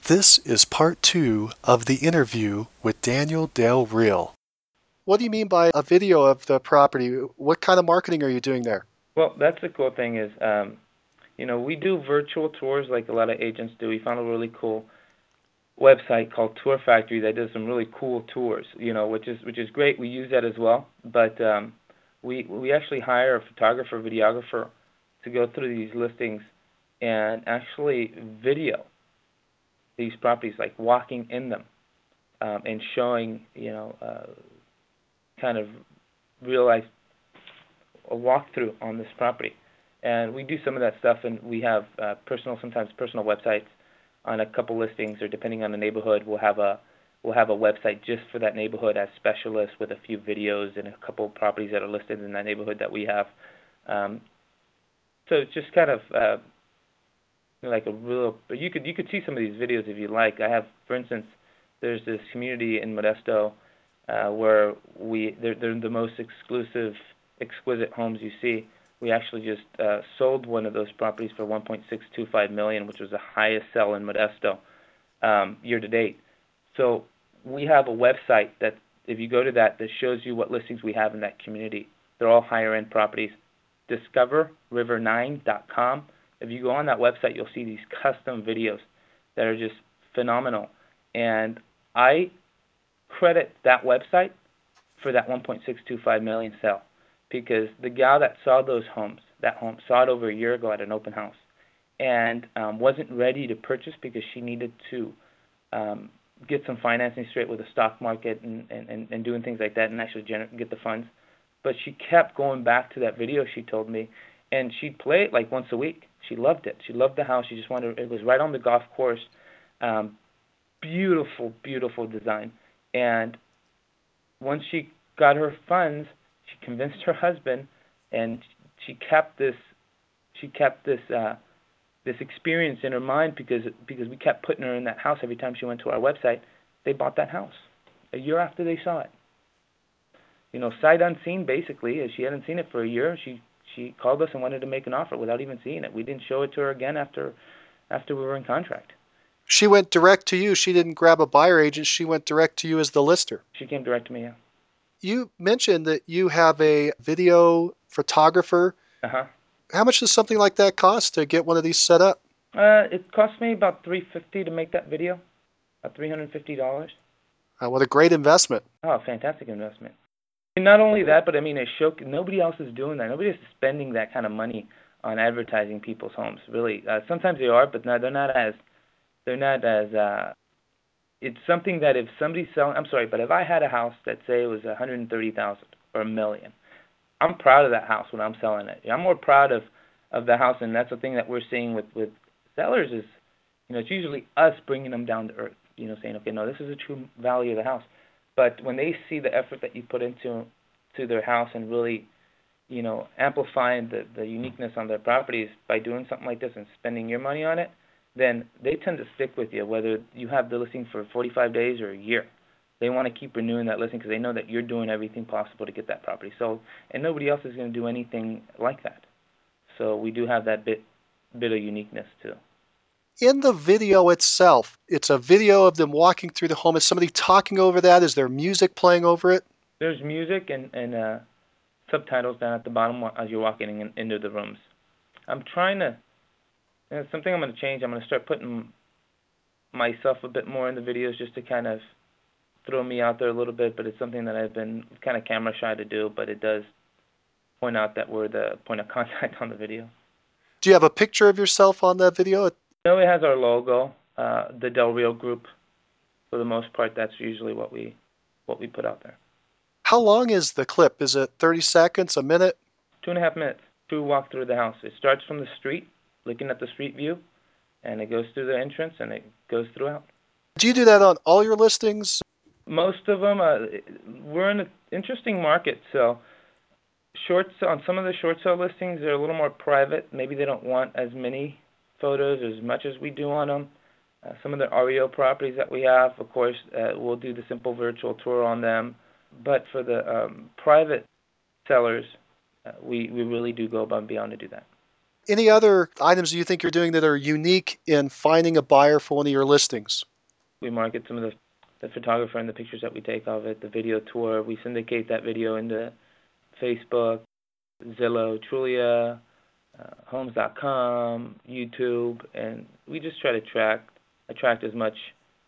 This is part 2 of the interview with Daniel Del Real. What do you mean by a video of the property? What kind of marketing are you doing there? Well, that's the cool thing is, we do virtual tours like a lot of agents do. We found a really cool website called Tour Factory that does some really cool tours, which is great. We use that as well, but we actually hire a photographer, videographer to go through these listings and actually video these properties, like walking in them and showing, kind of real life a walkthrough on this property. And we do some of that stuff, and we have sometimes personal websites on a couple listings, or depending on the neighborhood, we'll have a website just for that neighborhood as specialists with a few videos and a couple of properties that are listed in that neighborhood that we have. So it's just kind of like a real. You could see some of these videos if you like. I have, for instance, there's this community in Modesto where they're the most exquisite homes you see. We actually just sold one of those properties for $1.625 million, which was the highest sell in Modesto year to date. So we have a website that, if you go to that shows you what listings we have in that community. They're all higher end properties. DiscoverRiver9.com. If you go on that website, you'll see these custom videos that are just phenomenal. And I credit that website for that $1.625 million sale, because the gal that saw that home saw it over a year ago at an open house, and wasn't ready to purchase because she needed to get some financing straight with the stock market and doing things like that, and actually get the funds. But she kept going back to that video, she told me, and she'd play it like once a week. She loved it. She loved the house. She just wanted it was right on the golf course. Beautiful, beautiful design. And once she got her funds, she convinced her husband, and she kept this experience in her mind because we kept putting her in that house every time she went to our website. They bought that house a year after they saw it. Sight unseen, basically. As she hadn't seen it for a year, she called us and wanted to make an offer without even seeing it. We didn't show it to her again after we were in contract. She went direct to you. She didn't grab a buyer agent. She went direct to you as the lister. She came direct to me, yeah. You mentioned that you have a video photographer. Uh-huh. How much does something like that cost to get one of these set up? It cost me about $350 to make that video. About $350. What a great investment. Oh, fantastic investment. And not only that, but it showed nobody else is doing that. Nobody is spending that kind of money on advertising people's homes. Really, sometimes they are, but they're not as. It's something that if somebody's selling. I'm sorry, but if I had a house that, say, it was $130,000 or $1 million, I'm proud of that house when I'm selling it. I'm more proud of the house, and that's the thing that we're seeing with sellers is, it's usually us bringing them down to earth. Saying, okay, no, this is the true value of the house. But when they see the effort that you put into their house and really, amplifying the uniqueness on their properties by doing something like this and spending your money on it, then they tend to stick with you, whether you have the listing for 45 days or a year. They want to keep renewing that listing because they know that you're doing everything possible to get that property sold, and nobody else is going to do anything like that. So we do have that bit of uniqueness too. In the video itself, it's a video of them walking through the home. Is somebody talking over that? Is there music playing over it? There's music and subtitles down at the bottom as you're walking into the rooms. I'm trying to. It's something I'm going to change. I'm going to start putting myself a bit more in the videos just to kind of throw me out there a little bit, but it's something that I've been kind of camera shy to do, but it does point out that we're the point of contact on the video. Do you have a picture of yourself on that video? No, it has our logo, the Del Real Group. For the most part, that's usually what we put out there. How long is the clip? Is it 30 seconds, a minute? 2.5 minutes to walk through the house. It starts from the street, looking at the street view, and it goes through the entrance, and it goes throughout. Do you do that on all your listings? Most of them. We're in an interesting market, so on some of the short sale listings, they're a little more private. Maybe they don't want as many photos as much as we do on them. Some of the REO properties that we have, of course, we'll do the simple virtual tour on them. But for the private sellers, we really do go above and beyond to do that. Any other items you think you're doing that are unique in finding a buyer for one of your listings? We market some of the photographer and the pictures that we take of it, the video tour. We syndicate that video into Facebook, Zillow, Trulia, Homes.com, YouTube, and we just try to attract as much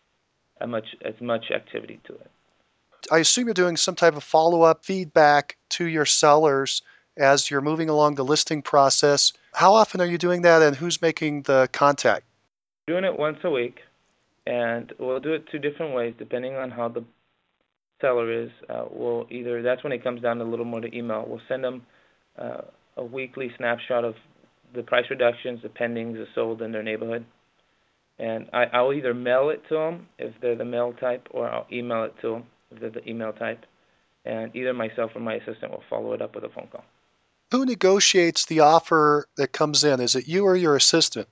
activity to it. I assume you're doing some type of follow-up feedback to your sellers as you're moving along the listing process. How often are you doing that, and who's making the contact? Doing it once a week, and we'll do it two different ways depending on how the seller is. That's when it comes down a little more to email. We'll send them a weekly snapshot of the price reductions, the pendings, the sold in their neighborhood. And I'll either mail it to them if they're the mail type, or I'll email it to them if they're the email type. And either myself or my assistant will follow it up with a phone call. Who negotiates the offer that comes in? Is it you or your assistant?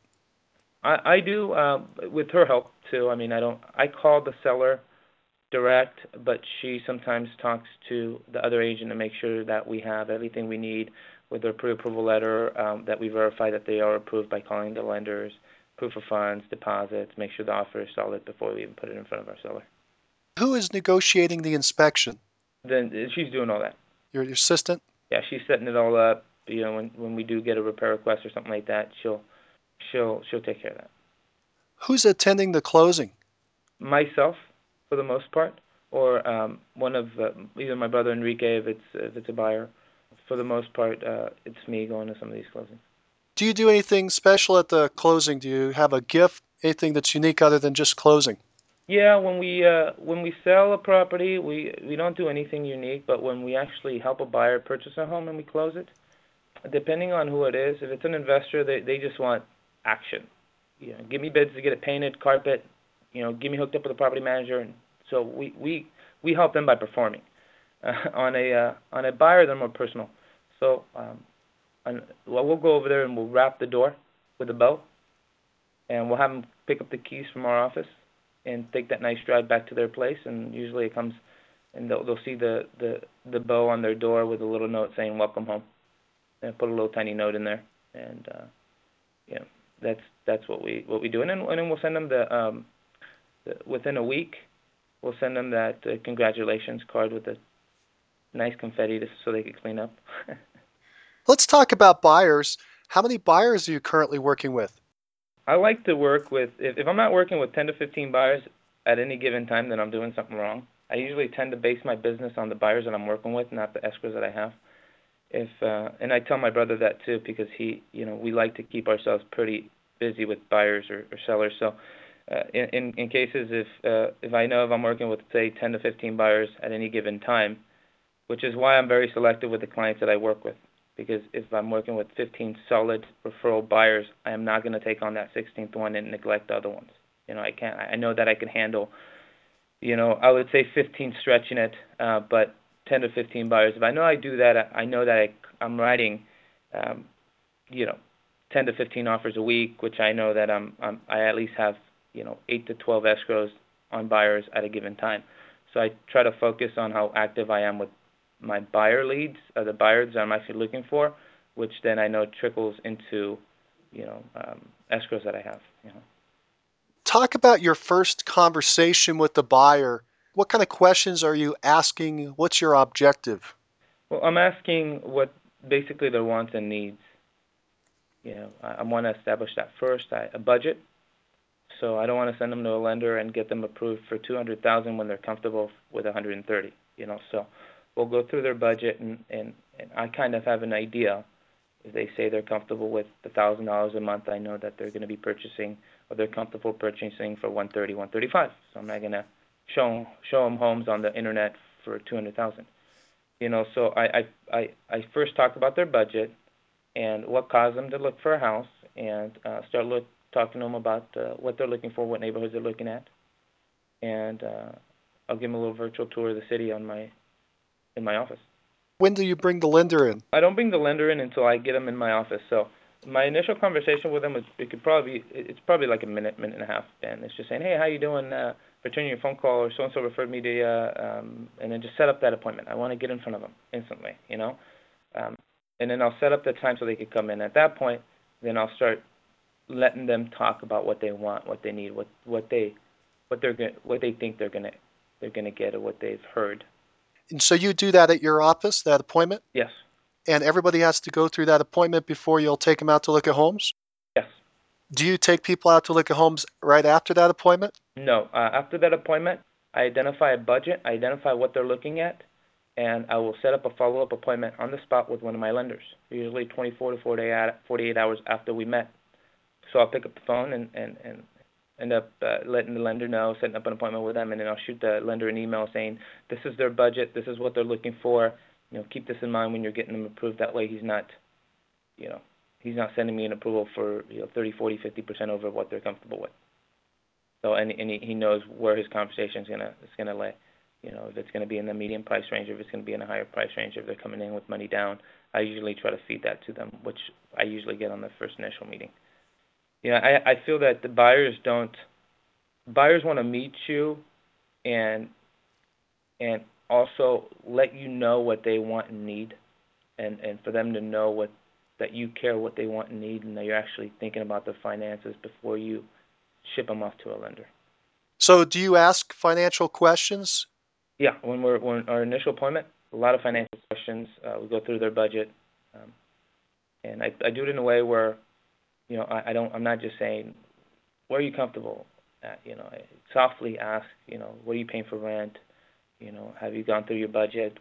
I do with her help too. I mean, I call the seller direct, but she sometimes talks to the other agent to make sure that we have everything we need with their pre-approval letter, that we verify that they are approved by calling the lenders, proof of funds, deposits, make sure the offer is solid before we even put it in front of our seller. Who is negotiating the inspection? Then she's doing all that. Your assistant? Yeah, she's setting it all up. You know, when we do get a repair request or something like that, she'll take care of that. Who's attending the closing? Myself, for the most part, or one of either my brother Enrique if it's a buyer. For the most part, it's me going to some of these closings. Do you do anything special at the closing? Do you have a gift, anything that's unique other than just closing? Yeah, when we sell a property, we don't do anything unique, but when we actually help a buyer purchase a home and we close it, depending on who it is, if it's an investor, they just want action. You know, give me bids to get it painted, carpet, you know, get me hooked up with a property manager, and so we help them by performing. On a buyer, they're more personal. So we'll go over there and we'll wrap the door with a bow, and we'll have them pick up the keys from our office and take that nice drive back to their place. And usually it comes, and they'll see the bow on their door with a little note saying "Welcome home," and put a little tiny note in there, and you know, that's what we do. And then we'll send them within a week, we'll send them that congratulations card with the nice confetti so they can clean up. Let's talk about buyers. How many buyers are you currently working with? I like to work with, if I'm not working with 10 to 15 buyers at any given time, then I'm doing something wrong. I usually tend to base my business on the buyers that I'm working with, not the escrows that I have. And I tell my brother that too, because we like to keep ourselves pretty busy with buyers or sellers. So in cases if I know if I'm working with, say, 10 to 15 buyers at any given time, which is why I'm very selective with the clients that I work with. Because if I'm working with 15 solid referral buyers, I am not going to take on that 16th one and neglect the other ones. You know, I can't. I know that I can handle, I would say 15 stretching it, but 10 to 15 buyers. If I know I do that, I know that I'm writing, 10 to 15 offers a week, which I know that I at least have, 8 to 12 escrows on buyers at a given time. So I try to focus on how active I am with my buyer leads, the buyers that I'm actually looking for, which then I know trickles into, escrows that I have. Talk about your first conversation with the buyer. What kind of questions are you asking? What's your objective? Well, I'm asking what basically their wants and needs. I want to establish that first. A budget. So I don't want to send them to a lender and get them approved for $200,000 when they're comfortable with $130,000. So we'll go through their budget, and I kind of have an idea. If they say they're comfortable with $1,000 a month, I know that they're going to be purchasing, or they're comfortable purchasing for $130,000, $135,000. So I'm not going to show them homes on the internet for $200,000. So I first talk about their budget and what caused them to look for a house, and start talking to them about what they're looking for, what neighborhoods they're looking at, and I'll give them a little virtual tour of the city in my office. When do you bring the lender in? I don't bring the lender in until I get them in my office. So my initial conversation with them it's probably like a minute and a half, and it's just saying, hey, how you doing? Returning your phone call, or so and so referred me to you, and then just set up that appointment. I want to get in front of them instantly, and then I'll set up the time so they could come in. At that point, then I'll start letting them talk about what they want, what they need, what they think they're gonna get, or what they've heard. And so you do that at your office, that appointment, Yes. and everybody has to go through that appointment before you'll take them out to look at homes? Yes. Do you take people out to look at homes right after that appointment? No. After that appointment, I identify a budget, I identify what they're looking at, and I will set up a follow-up appointment on the spot with one of my lenders, usually 24 to 48 hours after we met. So I'll pick up the phone and end up letting the lender know, setting up an appointment with them, and then I'll shoot the lender an email saying, this is their budget, this is what they're looking for. Keep this in mind when you're getting them approved. That way he's not, he's not sending me an approval for 30, 40, 50% over what they're comfortable with. So and he knows where his conversation is gonna lay. If it's gonna be in the medium price range, or if it's gonna be in a higher price range, if they're coming in with money down. I usually try to feed that to them, which I usually get on the first initial meeting. I feel that the buyers want to meet you and also let you know what they want and need, and for them to know that you care what they want and need, and that you're actually thinking about the finances before you ship them off to a lender. So do you ask financial questions? Yeah, when we're our initial appointment, a lot of financial questions. We go through their budget, and I do it in a way where I'm not just saying, where are you comfortable at? I softly ask, what are you paying for rent? Have you gone through your budget?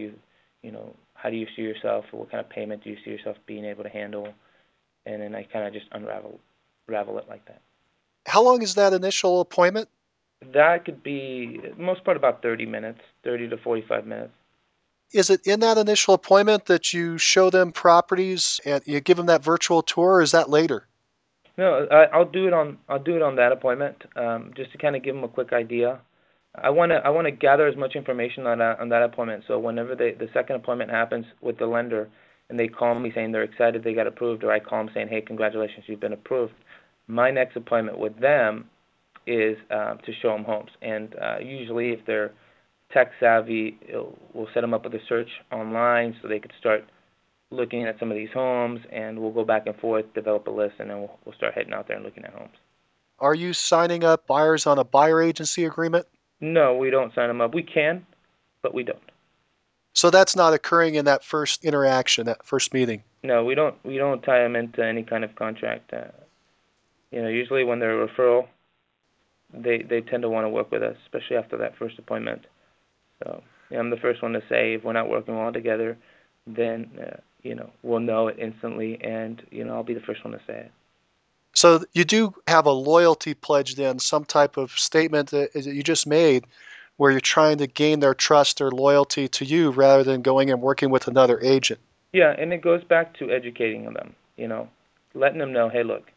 How do you see yourself? What kind of payment do you see yourself being able to handle? And then I kind of just unravel it like that. How long is that initial appointment? That could be, most part, about 30 minutes, 30 to 45 minutes. Is it in that initial appointment that you show them properties and you give them that virtual tour, or is that later? No, I'll do it on that appointment, just to kind of give them a quick idea. I want to gather as much information on that appointment. So whenever the second appointment happens with the lender, and they call me saying they're excited they got approved, or I call them saying, hey, congratulations, you've been approved. My next appointment with them is to show them homes, and usually if they're tech savvy, we'll set them up with a search online so they could start looking at some of these homes, and we'll go back and forth, develop a list, and then we'll start heading out there and looking at homes. Are you signing up buyers on a buyer agency agreement? No, we don't sign them up. We can, but we don't. So that's not occurring in that first interaction, that first meeting. No, we don't. We don't tie them into any kind of contract. Usually when they're a referral, they tend to want to work with us, especially after that first appointment. So I'm the first one to say, if we're not working well together, then we'll know it instantly, and I'll be the first one to say it. So you do have a loyalty pledge then, some type of statement that you just made, where you're trying to gain their trust or loyalty to you rather than going and working with another agent. Yeah, and it goes back to educating them. Letting them know, hey, look,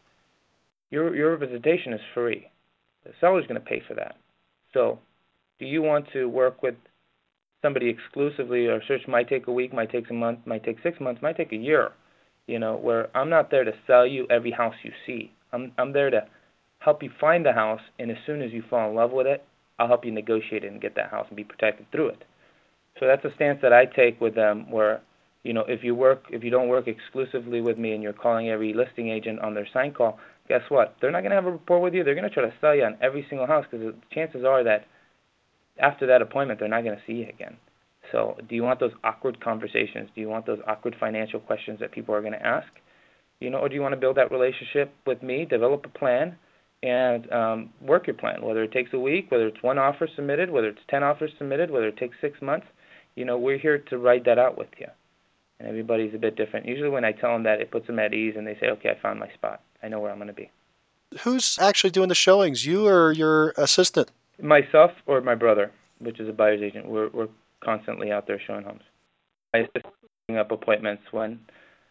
your visitation is free. The seller's going to pay for that. So, do you want to work with somebody exclusively? Or search might take a week, might take a month, might take 6 months, might take a year. Where I'm not there to sell you every house you see. I'm there to help you find the house, and as soon as you fall in love with it, I'll help you negotiate it and get that house and be protected through it. So that's a stance that I take with them, where if you don't work exclusively with me and you're calling every listing agent on their sign call, guess what? They're not going to have a rapport with you. They're going to try to sell you on every single house, because the chances are that after that appointment, they're not going to see you again. So do you want those awkward conversations? Do you want those awkward financial questions that people are going to ask? Or do you want to build that relationship with me, develop a plan, and work your plan, whether it takes a week, whether it's one offer submitted, whether it's 10 offers submitted, whether it takes 6 months. We're here to write that out with you. And everybody's a bit different. Usually when I tell them that, it puts them at ease, and they say, okay, I found my spot. I know where I'm going to be. Who's actually doing the showings, you or your assistant? Myself or my brother, which is a buyer's agent. We're constantly out there showing homes. I assist setting up appointments when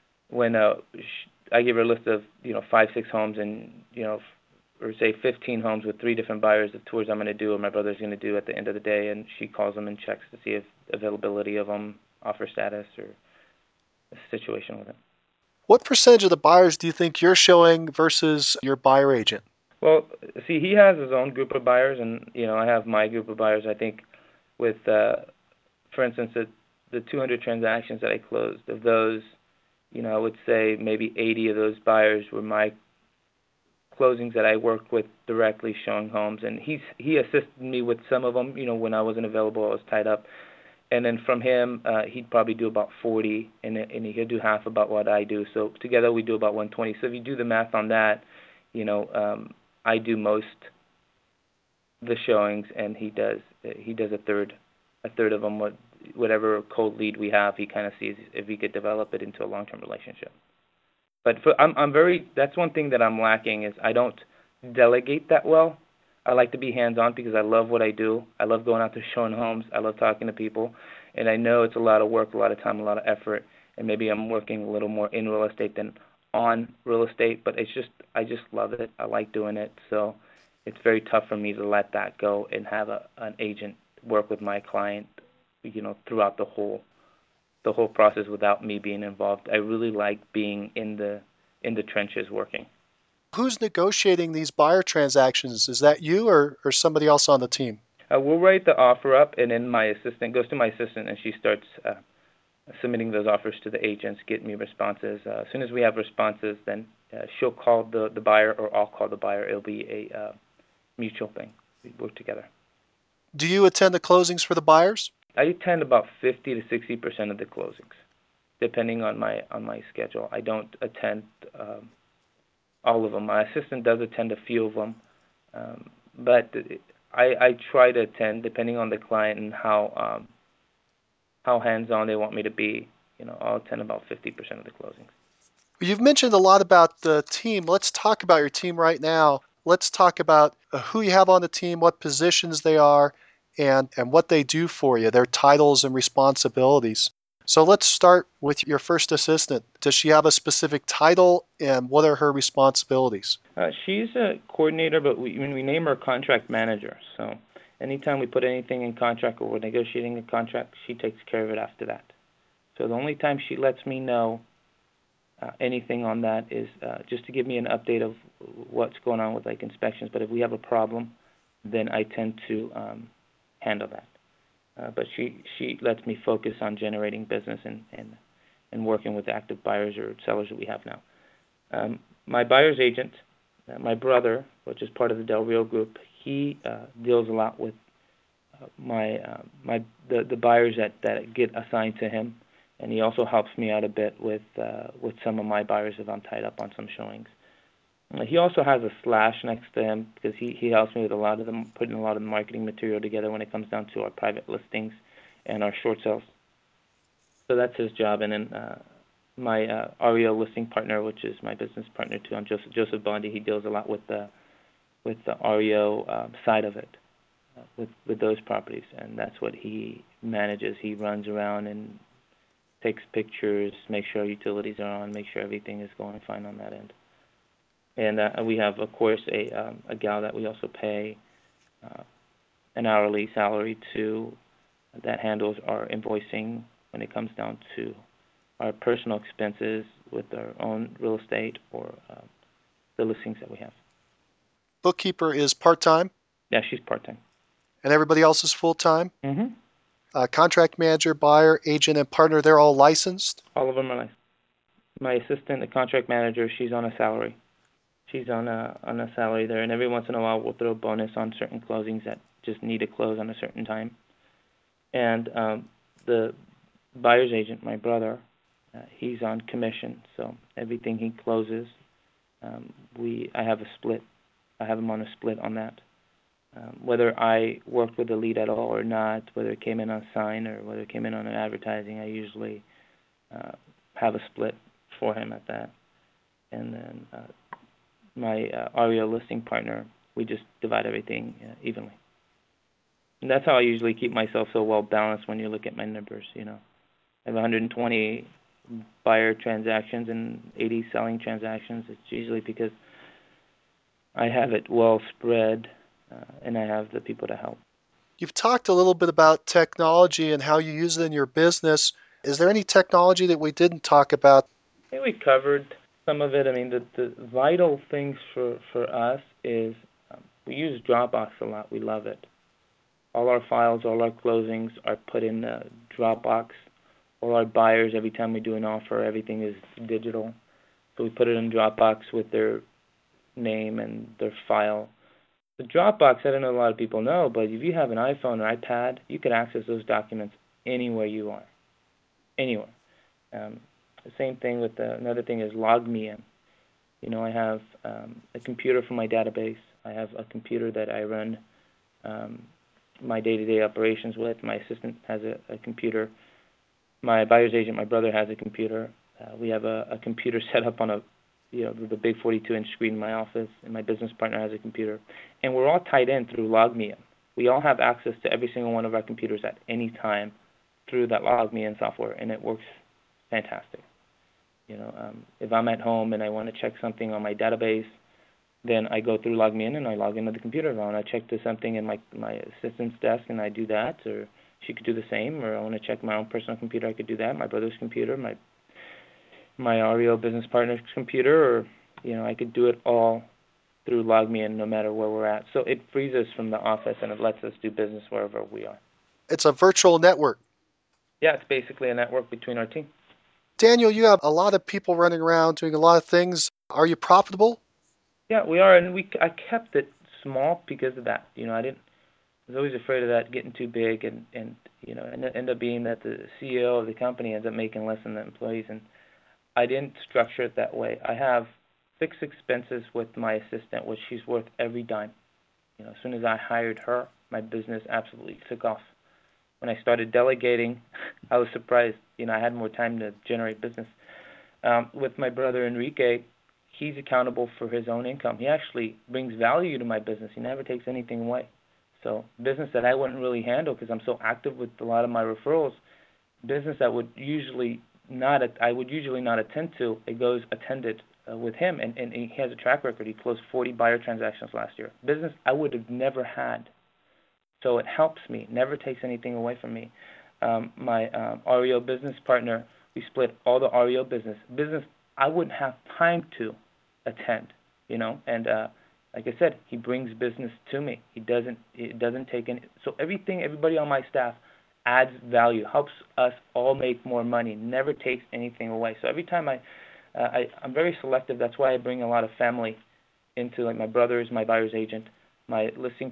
I give her a list of 5, 6 homes, and or say 15 homes with 3 different buyers of tours I'm going to do, or my brother's going to do at the end of the day, and she calls them and checks to see if availability of them, offer status, or the situation with it. What percentage of the buyers do you think you're showing versus your buyer agent? Well, see, he has his own group of buyers, and I have my group of buyers. I think with, for instance, the 200 transactions that I closed, of those, I would say maybe 80 of those buyers were my closings that I worked with directly showing homes, and he assisted me with some of them. When I wasn't available, I was tied up, and then from him, he'd probably do about 40, and he'll do half about what I do. So together we do about 120. So if you do the math on that, I do most the showings, and he does a third of them. Whatever cold lead we have, he kind of sees if we could develop it into a long-term relationship. But that's one thing that I'm lacking is I don't delegate that well. I like to be hands-on because I love what I do. I love going out there showing homes. I love talking to people, and I know it's a lot of work, a lot of time, a lot of effort, and maybe I'm working a little more in real estate than on real estate, but I just love it. I like doing it, so it's very tough for me to let that go and have an agent work with my client, throughout the whole process without me being involved. I really like being in the trenches working. Who's negotiating these buyer transactions? Is that you or somebody else on the team? We'll write the offer up, and then my assistant goes to my assistant, and she starts submitting those offers to the agents, getting me responses. As soon as we have responses, then she'll call the buyer, or I'll call the buyer. It'll be a mutual thing. We work together. Do you attend the closings for the buyers? I attend about 50 to 60% of the closings, depending on my schedule. I don't attend all of them. My assistant does attend a few of them, but I try to attend depending on the client and how hands-on they want me to be. I'll attend about 50% of the closings. You've mentioned a lot about the team. Let's talk about your team right now. Let's talk about who you have on the team, what positions they are, and what they do for you, their titles and responsibilities. So let's start with your first assistant. Does she have a specific title, and what are her responsibilities? She's a coordinator, but when we name her contract manager. So anytime we put anything in contract or we're negotiating a contract, she takes care of it after that. So the only time she lets me know anything on that is just to give me an update of what's going on with inspections. But if we have a problem, then I tend to handle that. But she lets me focus on generating business and working with active buyers or sellers that we have now. My buyer's agent, my brother, which is part of the Del Rio Group, he deals a lot with the buyers that get assigned to him, and he also helps me out a bit with some of my buyers if I'm tied up on some showings. He also has a slash next to him because he helps me with putting a lot of the marketing material together when it comes down to our private listings and our short sales. So that's his job. And then my REO listing partner, which is my business partner too, I'm Joseph Bondi. He deals a lot with the REO side of it, with those properties, and that's what he manages. He runs around and takes pictures, makes sure utilities are on, make sure everything is going fine on that end. And we have, of course, a gal that we also pay an hourly salary to that handles our invoicing when it comes down to our personal expenses with our own real estate or the listings that we have. Bookkeeper is part-time? Yeah, she's part-time. And everybody else is full-time? Mm-hmm. Contract manager, buyer, agent, and partner, they're all licensed? All of them are licensed. My assistant, the contract manager, she's on a salary. She's on a salary there, and every once in a while we'll throw a bonus on certain closings that just need to close on a certain time. And the buyer's agent, my brother, he's on commission, so everything he closes, I have a split. I have him on a split on that. Whether I worked with the lead at all or not, whether it came in on sign or whether it came in on an advertising, I usually have a split for him at that. And then my REO listing partner, we just divide everything evenly. And that's how I usually keep myself so well balanced when you look at my numbers. I have 120 buyer transactions and 80 selling transactions. It's usually because I have it well spread and I have the people to help. You've talked a little bit about technology and how you use it in your business. Is there any technology that we didn't talk about? I think we covered some of it. I mean, the vital things for us is we use Dropbox a lot. We love it. All our files, all our closings are put in Dropbox all our buyers, every time we do an offer, everything is digital. So we put it in Dropbox with their name and their file. The Dropbox, I don't know a lot of people know, but if you have an iPhone or iPad, you can access those documents anywhere you are, anywhere. The same thing with another thing is LogMeIn. I have a computer for my database. I have a computer that I run my day-to-day operations with. My assistant has a computer. My buyer's agent, my brother, has a computer. We have a computer set up on the big 42-inch screen in my office, and my business partner has a computer. And we're all tied in through LogMeIn. We all have access to every single one of our computers at any time through that LogMeIn software, and it works fantastic. If I'm at home and I want to check something on my database, then I go through LogMeIn and I log into the computer. If I want to check to something in my assistant's desk, and I do that, or she could do the same, or I want to check my own personal computer, I could do that. My brother's computer, my REO business partner's computer, or I could do it all through LogMeIn no matter where we're at. So it frees us from the office and it lets us do business wherever we are. It's a virtual network. Yeah, it's basically a network between our team. Daniel, you have a lot of people running around doing a lot of things. Are you profitable? Yeah, we are, and I kept it small because of that. I was always afraid of that getting too big, and it ended up being that the CEO of the company ends up making less than the employees, and I didn't structure it that way. I have fixed expenses with my assistant, which she's worth every dime. As soon as I hired her, my business absolutely took off. When I started delegating, I was surprised. I had more time to generate business. With my brother Enrique, he's accountable for his own income. He actually brings value to my business. He never takes anything away. So business that I wouldn't really handle because I'm so active with a lot of my referrals, business that I would usually not attend to, it goes attended with him, and he has a track record. He closed 40 buyer transactions last year. Business I would have never had. So it helps me, never takes anything away from me. My REO business partner, we split all the REO business. Business I wouldn't have time to attend, and like I said, he brings business to me. It doesn't take any. So everybody on my staff adds value, helps us all make more money, never takes anything away. So every time I'm very selective. That's why I bring a lot of family into, like my brother is my buyer's agent, my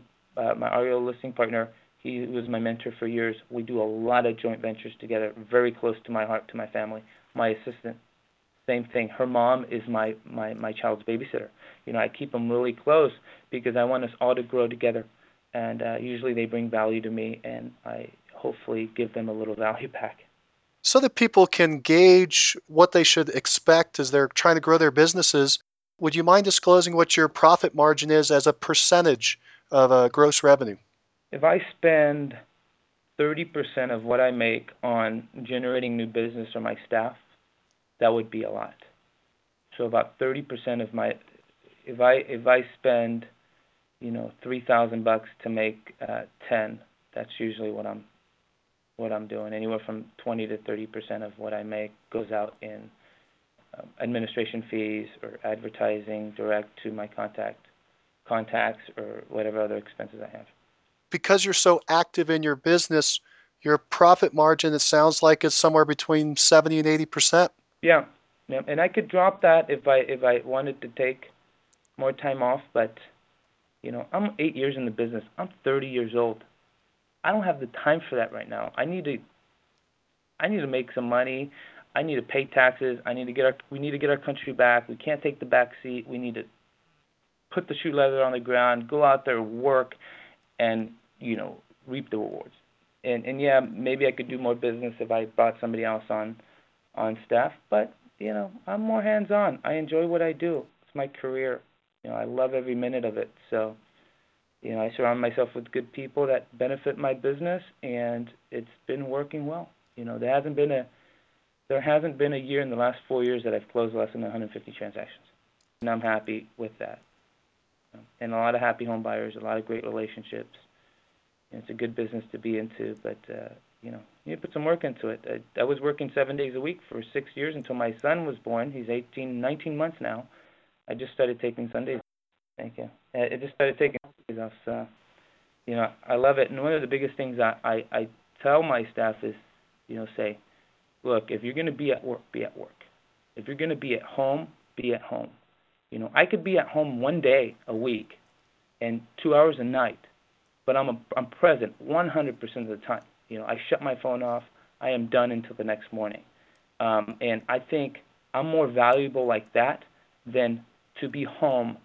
REO listing partner. He was my mentor for years. We do a lot of joint ventures together, very close to my heart, to my family. My assistant, same thing. Her mom is my child's babysitter. I keep them really close because I want us all to grow together. And usually they bring value to me, and I hopefully give them a little value back. So that people can gauge what they should expect as they're trying to grow their businesses, would you mind disclosing what your profit margin is as a percentage of gross revenue? If I spend 30% of what I make on generating new business for my staff, that would be a lot. So about 30% of my, if I spend, $3,000 to make 10, that's usually what I'm doing. Anywhere from 20 to 30% of what I make goes out in administration fees or advertising direct to my contacts or whatever other expenses I have. Because you're so active in your business, your profit margin, it sounds like it's somewhere between 70 and 80%. Yeah, and I could drop that if I wanted to take more time off, but I'm 8 years in the business. I'm 30 years old. I don't have the time for that right now. I need to make some money. I need to pay taxes. We need to get our country back. We can't take the back seat. We need to put the shoe leather on the ground, go out there, work, and reap the rewards. And yeah, maybe I could do more business if I brought somebody else on staff, but I'm more hands-on. I enjoy what I do. It's my career. I love every minute of it. So, I surround myself with good people that benefit my business, and it's been working well. There hasn't been a year in the last 4 years that I've closed less than 150 transactions, and I'm happy with that. And a lot of happy home buyers, a lot of great relationships. It's a good business to be into, but you need to put some work into it. I was working 7 days a week for 6 years until my son was born. He's 19 months now. I just started taking Sundays. Thank you. I just started taking Sundays off. So, I love it. And one of the biggest things I tell my staff is, say, look, if you're going to be at work, be at work. If you're going to be at home, be at home. I could be at home one day a week and 2 hours a night, but I'm present 100% of the time. I shut my phone off. I am done until the next morning. And I think I'm more valuable like that than to be home,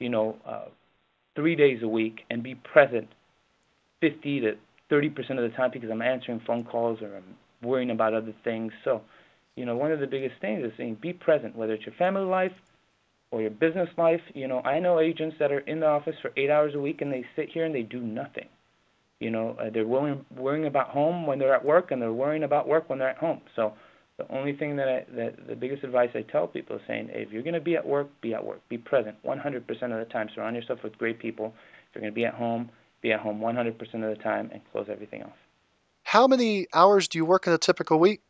3 days a week and be present 50 to 30% of the time because I'm answering phone calls or I'm worrying about other things. So, one of the biggest things is saying be present, whether it's your family life or your business life. I know agents that are in the office for 8 hours a week and they sit here and they do nothing. They're worrying about home when they're at work, and they're worrying about work when they're at home. So the only thing that the biggest advice I tell people is saying, hey, if you're going to be at work, be at work. Be present 100% of the time. Surround yourself with great people. If you're going to be at home 100% of the time and close everything off. How many hours do you work in a typical week?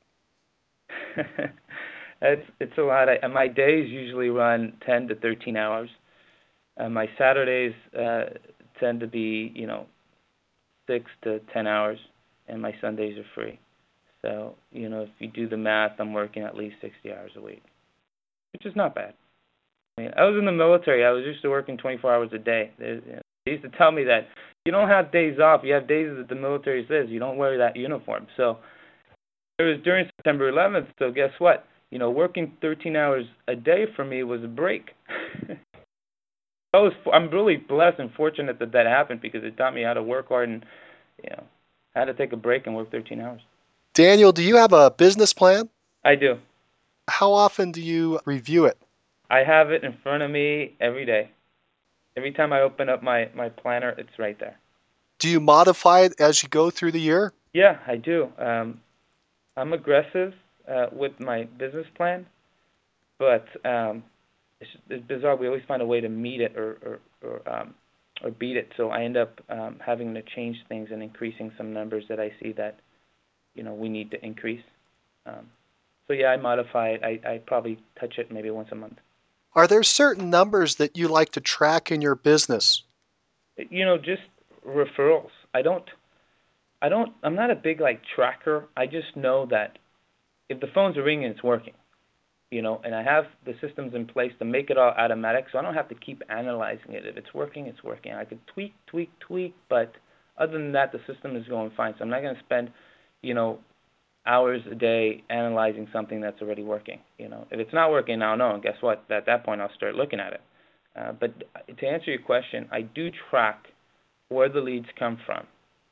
It's a lot. My days usually run 10 to 13 hours. My Saturdays tend to be, 6 to 10 hours, and my Sundays are free. So, if you do the math, I'm working at least 60 hours a week, which is not bad. I mean, I was in the military. I was used to working 24 hours a day. They used to tell me that you don't have days off. You have days that the military says you don't wear that uniform. So it was during September 11th, so guess what? Working 13 hours a day for me was a break. I'm really blessed and fortunate that happened because it taught me how to work hard and, how to take a break and work 13 hours. Daniel, do you have a business plan? I do. How often do you review it? I have it in front of me every day. Every time I open up my planner, it's right there. Do you modify it as you go through the year? Yeah, I do. I'm aggressive with my business plan, but it's bizarre. We always find a way to meet it or beat it. So I end up having to change things and increasing some numbers that I see that we need to increase. So yeah, I modify it. I probably touch it maybe once a month. Are there certain numbers that you like to track in your business? Just referrals. I'm not a big tracker. I just know that if the phones are ringing, it's working. And I have the systems in place to make it all automatic, so I don't have to keep analyzing it. If it's working, it's working. I could tweak, but other than that, the system is going fine. So I'm not going to spend, hours a day analyzing something that's already working. If it's not working, I'll know, and guess what? At that point, I'll start looking at it. But to answer your question, I do track where the leads come from,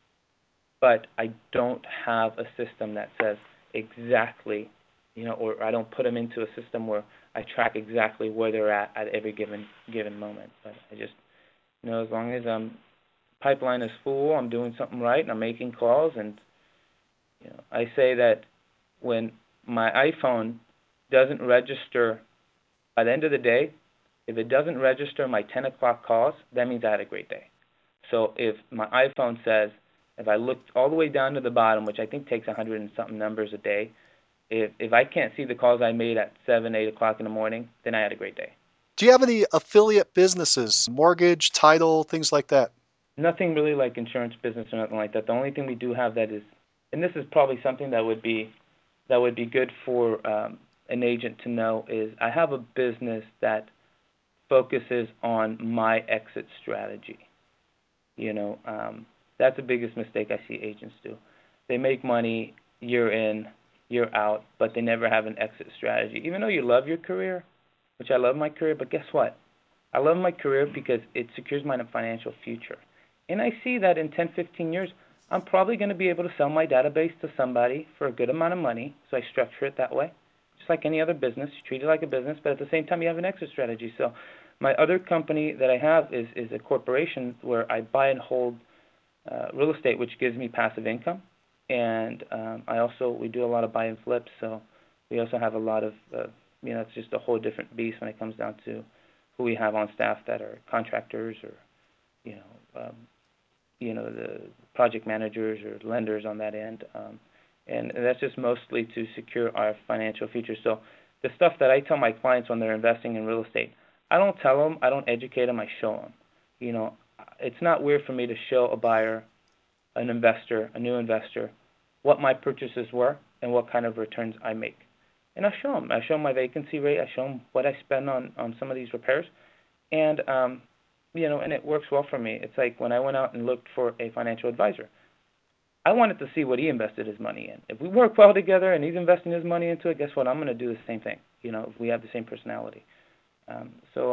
but I don't have a system that says exactly, or I don't put them into a system where I track exactly where they're at every given moment. But I just, as long as pipeline is full, I'm doing something right, and I'm making calls, and I say that when my iPhone doesn't register by the end of the day, if it doesn't register my 10 o'clock calls, that means I had a great day. So if my iPhone says, if I look all the way down to the bottom, which I think takes 100 and something numbers a day, if I can't see the calls I made at 7, 8 o'clock in the morning, then I had a great day. Do you have any affiliate businesses, mortgage, title, things like that? Nothing really like insurance business or nothing like that. The only thing we do have that is, and this is probably something that would be good for an agent to know, is I have a business that focuses on my exit strategy. That's the biggest mistake I see agents do. They make money year in, year out, but they never have an exit strategy. Even though you love your career, which I love my career, but guess what? I love my career because it secures my financial future. And I see that in 10, 15 years, I'm probably going to be able to sell my database to somebody for a good amount of money, so I structure it that way. Just like any other business, you treat it like a business, but at the same time you have an exit strategy. So my other company that I have is a corporation where I buy and hold real estate, which gives me passive income. And we do a lot of buy and flips, so we also have a lot of, it's just a whole different beast when it comes down to who we have on staff that are contractors or, the project managers or lenders on that end. And that's just mostly to secure our financial future. So the stuff that I tell my clients when they're investing in real estate, I don't tell them, I don't educate them, I show them. It's not weird for me to show a buyer, an investor, a new investor, what my purchases were and what kind of returns I make. And I show them. I show them my vacancy rate. I show them what I spend on some of these repairs, and and it works well for me. It's like when I went out and looked for a financial advisor. I wanted to see what he invested his money in. If we work well together and he's investing his money into it, guess what? I'm going to do the same thing. If we have the same personality. So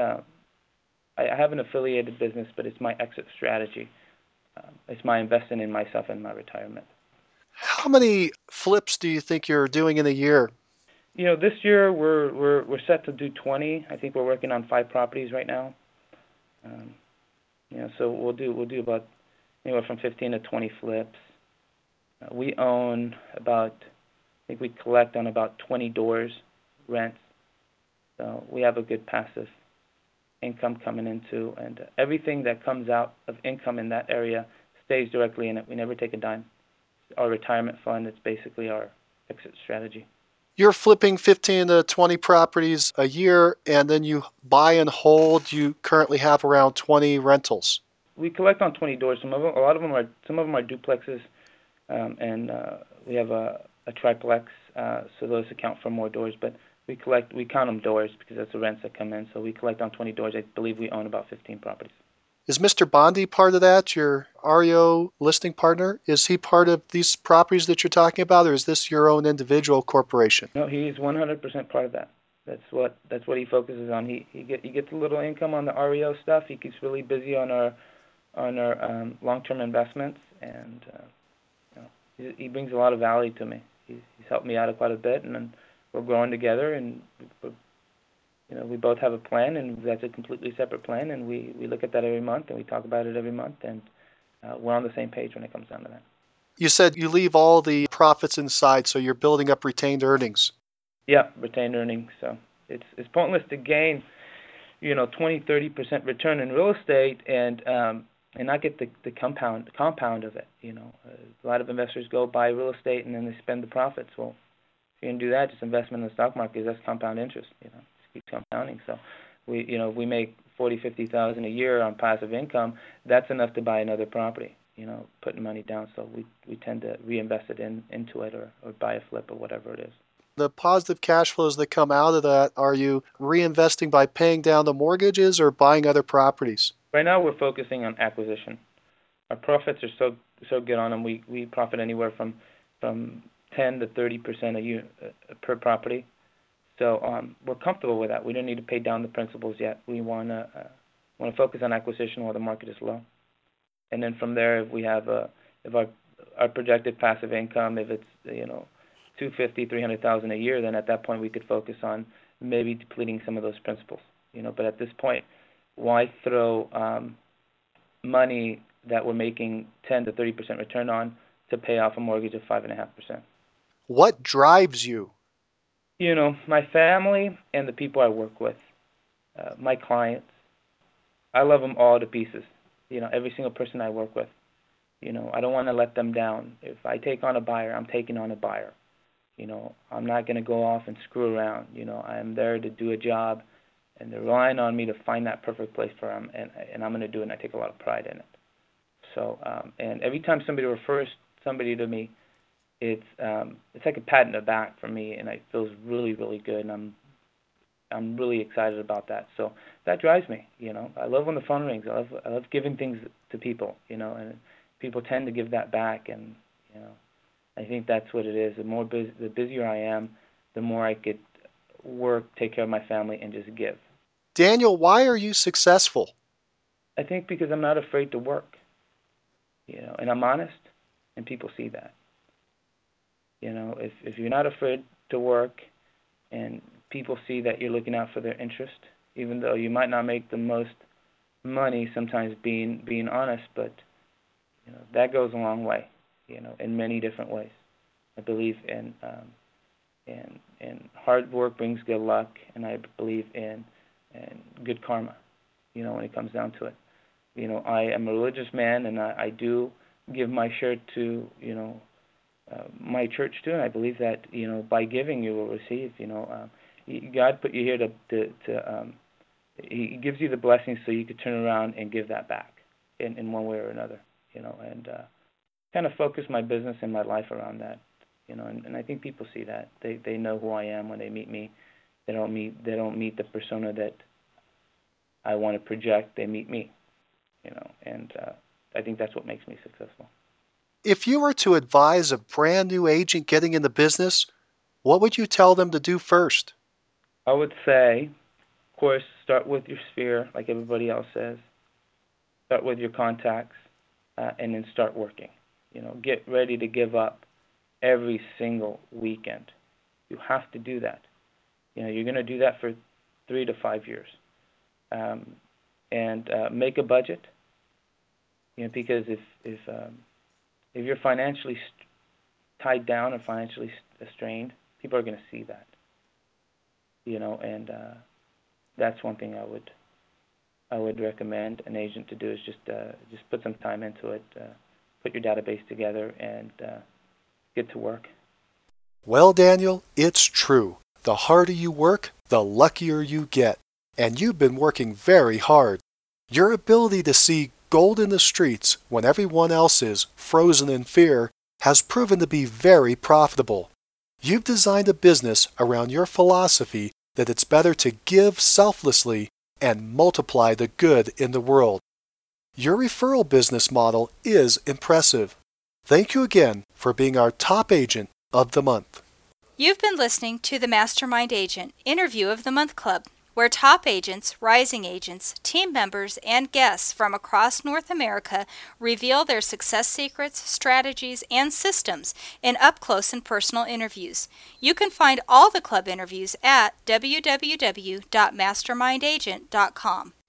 I have an affiliated business, but it's my exit strategy. It's my investing in myself and my retirement. How many flips do you think you're doing in a year? This year we're set to do 20. I think we're working on 5 properties right now. Um, so we'll do about anywhere from 15 to 20 flips. We own about, I think we collect on about 20 doors rents. So we have a good passive income coming into, and everything that comes out of income in that area stays directly in it. We never take a dime. Our retirement fund, it's basically our exit strategy. You're flipping 15 to 20 properties a year, and then you buy and hold. You currently have around 20 rentals. We collect on 20 doors. Some of them are duplexes, and we have a triplex, so those account for more doors. But we count them doors because that's the rents that come in. So we collect on 20 doors. I believe we own about 15 properties. Is Mr. Bondi part of that, your REO listing partner? Is he part of these properties that you're talking about, or is this your own individual corporation? No, he's 100% part of that. That's what he focuses on. He gets a little income on the REO stuff. He keeps really busy on our long-term investments, and he brings a lot of value to me. He's helped me out quite a bit, and we're growing together, and we both have a plan, and that's a completely separate plan, and we look at that every month, and we talk about it every month, and we're on the same page when it comes down to that. You said you leave all the profits inside, so you're building up retained earnings. Yeah, retained earnings. So it's pointless to gain, 20-30% return in real estate and not get the compound of it. A lot of investors go buy real estate and then they spend the profits. Well, if you're gonna do that, just investment in the stock market. That's compound interest. Just keeps compounding. So we make $40,000-$50,000 a year on passive income. That's enough to buy another property. Putting money down. So we tend to reinvest it into it or buy a flip or whatever it is. The positive cash flows that come out of that, are you reinvesting by paying down the mortgages or buying other properties? Right now we're focusing on acquisition. Our profits are so good on them. We profit anywhere from 10 to 30% a year per property. So we're comfortable with that. We don't need to pay down the principals yet. We want to focus on acquisition while the market is low. And then from there, if we have if our projected passive income, if it's $250,000-$300,000 a year, then at that point we could focus on maybe depleting some of those principals. But at this point, why throw money that we're making 10 to 30% return on to pay off a mortgage of 5.5%? What drives you? My family and the people I work with, my clients. I love them all to pieces. Every single person I work with. I don't want to let them down. If I take on a buyer, I'm taking on a buyer. I'm not going to go off and screw around. I'm there to do a job, and they're relying on me to find that perfect place for them, and I'm going to do it, and I take a lot of pride in it. So, and every time somebody refers somebody to me, it's like a pat in the back for me, and it feels really, really good, and I'm really excited about that. So that drives me. I love when the phone rings. I love giving things to people. And people tend to give that back, and I think that's what it is. The busier I am, the more I could work, take care of my family, and just give. Daniel, why are you successful? I think because I'm not afraid to work. And I'm honest, and people see that. If you're not afraid to work, and people see that you're looking out for their interest, even though you might not make the most money sometimes being honest, but that goes a long way, in many different ways. I believe in hard work brings good luck, and I believe in good karma, when it comes down to it. I am a religious man, and I do give my share to, my church too, and I believe that, by giving you will receive, God put you here to He gives you the blessings so you could turn around and give that back in one way or another, and kind of focus my business and my life around that. And I think people see that. They know who I am when they meet me. They don't meet the persona that I want to project. They meet me, and I think that's what makes me successful. If you were to advise a brand new agent getting in the business, what would you tell them to do first? I would say, of course, start with your sphere, like everybody else says. Start with your contacts, and then start working. Get ready to give up every single weekend. You have to do that. You're going to do that for 3 to 5 years, and make a budget. Because if you're financially tied down or financially strained, people are going to see that. And that's one thing I would recommend an agent to do is just put some time into it, put your database together, and get to work. Well, Daniel, it's true. The harder you work, the luckier you get. And you've been working very hard. Your ability to see gold in the streets when everyone else is frozen in fear has proven to be very profitable. You've designed a business around your philosophy that it's better to give selflessly and multiply the good in the world. Your referral business model is impressive. Thank you again for being our top agent of the month. You've been listening to the Mastermind Agent Interview of the Month Club, where top agents, rising agents, team members, and guests from across North America reveal their success secrets, strategies, and systems in up-close and personal interviews. You can find all the club interviews at www.mastermindagent.com.